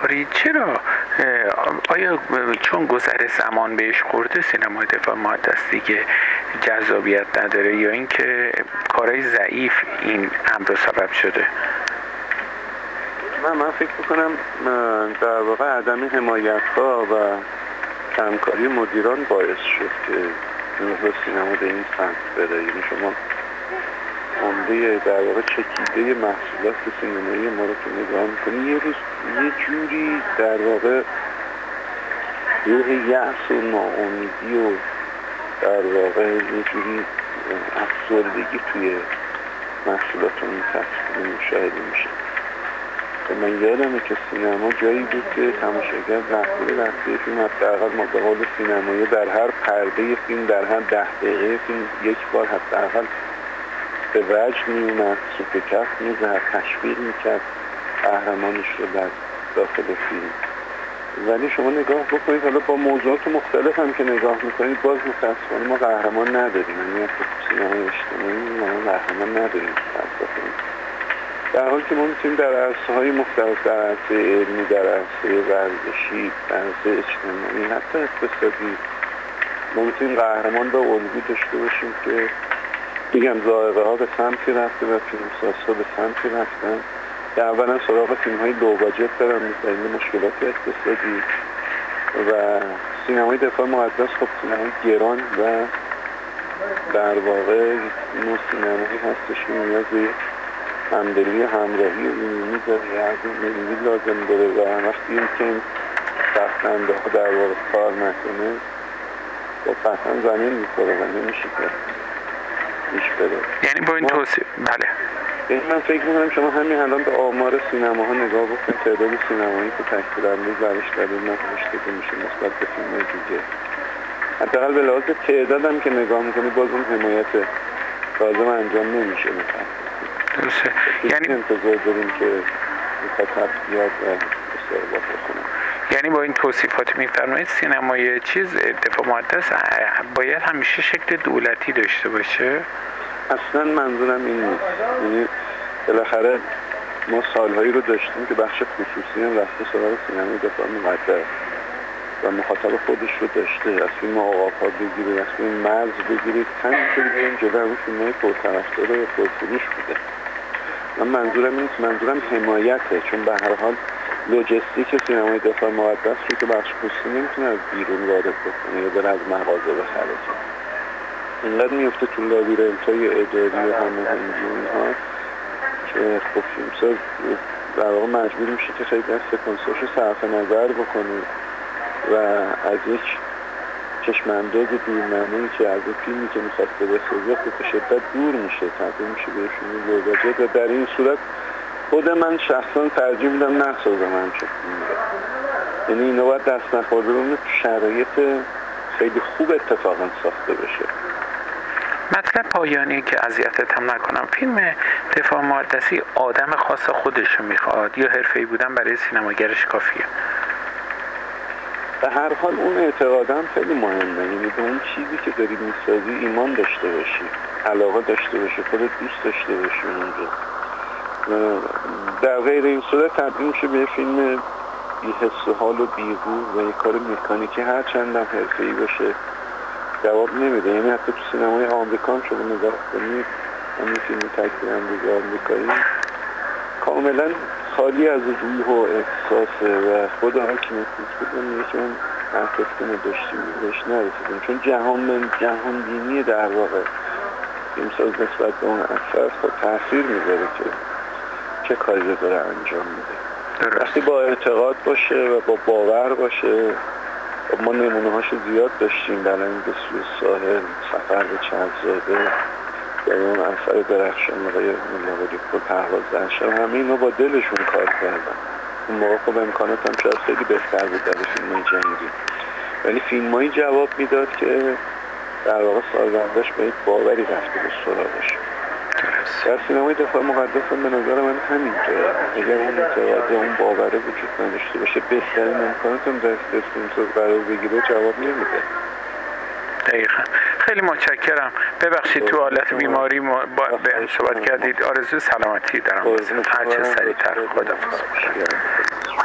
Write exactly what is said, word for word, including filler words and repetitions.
جعفری، چرا آیا چون گذر زمان بهش خورده سینمای دفاع مقدس دیگه جذابیت نداره یا اینکه کارهای ضعیف این امر سبب شده؟ من من فکر میکنم در واقع عدم حمایت‌ها و همکاری مدیران باعث شد که نوع سینما به این سمت بره. یعنی شما عمده در واقع چکیده محصولات سینمایی ما رو که نگاه میکنی، یه روز یه جوری در واقع روح یأس و ناامیدی و در واقع یه جوری افسردگی توی محصولات اون مشاهده میشه. من یادمه که سینما جایی بود که تماشاگر لحظه لحظه فیلم حداقل ما به قول سینمایی در هر پرده فیلم، در هر ده دقیقه فیلم یک بار حداقل به وجد میومد، سوپ کف میزد، تشویق میکرد قهرمانش رو در داخل فیلم. ولی شما نگاه بکنید حالا با موضوعات مختلف هم که نگاه میکنید، باز متاسفانه ما قهرمان نداریم. یعنی تو سینمای اجتماعی ما قهرمان نداریم متاسفانه. در حالی که ما میتونیم در عرصه‌های مختلف، در عرصه علمی، در عرصه ورزشی، در عرصه اجتماعی، حتی اقتصادی، ما میتونیم قهرمان و الگو داشته باشیم که میگم ذائقه ها به سمتی رفته و فیلمسازها به سمتی رفتن که اولا سراغ فیلم های لو باجت دارن مثل مشکلات اقتصادی و سینمای دفاع مقدس خب سینمای گران و در واقع نوع سینمایی هستش که نیاز به همدلی همراهی و ایمنی داره، از این لازم داره و وقتی این که سختنده ها در واقع کار نکنه با قطعا زمین میخوره و نمیشه که پیش بره. یعنی با این توصیف بله یعنی من فکر میکنم شما همین الان به آمار سینماها نگاه بکنید، تعداد سینمایی که تشکیل انداز برش دلیل نکشته میشه نسبت به فیلم دیگه. حداقل به لحاظ تعداد هم که نگاه میکنید باز اون حمایت لازم انجام نمیشه. مثلا درسته. یعنی انتظار داریم که مخاطب بیاد و استقبال کنه. یعنی با این توصیفات میفرمایید سینمای چیز دفاع مقدس باید همیشه شکل دولتی داشته باشه؟ اصلا منظورم این نیست. یعنی بالاخره ما سالهایی رو داشتیم که بخش خصوصی هم رفته سراغ سینمای دفاع مقدس و مخاطب خودش رو داشته. از فیلم آقاپا بگیرید، از فیلم مرز بگیرید، همینطور بریم جلو همون فیلم‌های پرطرفدار و پرفروش بوده. من منظورم نیست، منظورم حمایته، چون به هر حال لوجستیک سینمای دفاع مقدس رو که بخش خصوصی نمیتونه از بیرون وارد بکنه یا بره از مغازه بخره. اینقدر میفته تو لابیرنت‌های اداری و هماهنگی اینها که خب فیلمساز در واقع مجبور میشه که خیلی از سکانساشو صرف نظر بکنه و از یک چشمانداز دورنمایی که از یک فیلمی که میخواسته بسازه خب به شدت دور میشه، تبدیل میشه به فیلم لوباجت و در این صورت خود من شخصا ترجیح میدم نسازم همچه فیلمی. یعنی اینا باید دست نخورده بمونه تو شرایط خیلی خوب اتفاقا ساخته بشه. مطلب پایانی که اذیتت هم نکنم، فیلم دفاع مقدسی آدم خاص خودشو میخواد یا حرفه‌ای بودن برای سینماگرش کافیه؟ به هر حال اون اعتقادم خیلی مهمه. یعنی به اون چیزی که داری میسازی ایمان داشته باشی، علاقه داشته باشی، خودت دوست داشته باشی اونجا. در غیر این صورت تبدیل میشه به فیلم بی حس و حال و بی‌روح و یک کار مکانیکی هر چند هم حرفه‌ای باشه جواب نمیده. یعنی حتی تو سینمای آمریکا هم شما نگاه کنید، همین فیلم تک‌تیر اندازی آمریکایی کاملا خالی از روح و احساسه و خود حاکم فیلم میگه که من احساسی که ما داشتیم بهش نرسیدیم، چون جهان جهان بینی در واقع فیلمساز نسبت به اون اثر خود تاثیر میذاره که چه کاری رو داره انجام میده. وقتی با اعتقاد باشه و با باور باشه، ما نمونه هاشو زیاد داشتیم در این به سوی ساحل، سفر به چرخزاده یا اون اثر درخشان آقای ملاقاتی پور پهواز درشب، همه اینا با دلشون کار کردن. اون موقع خب امکانات هم شاید خیلی بهتر بود در فیلم های جنگی، ولی فیلم هایی جواب میداد که در واقع سازندش به یک باوری رفته به سراغش. در سینمای دفاع مقدس هم به نظر من همینطوره. اگر اون اعتقاد یا اون باوره وجود نداشته باشه، بهترین امکانات هم دست فیلمساز قرار بگیره جواب نمیده. دقیقا. خیلی متشکرم. ببخشید تو حالت بیماری ما با به صحبت کردید. آرزوی سلامتی دارم. هر چه سریعتر. خداحافظ.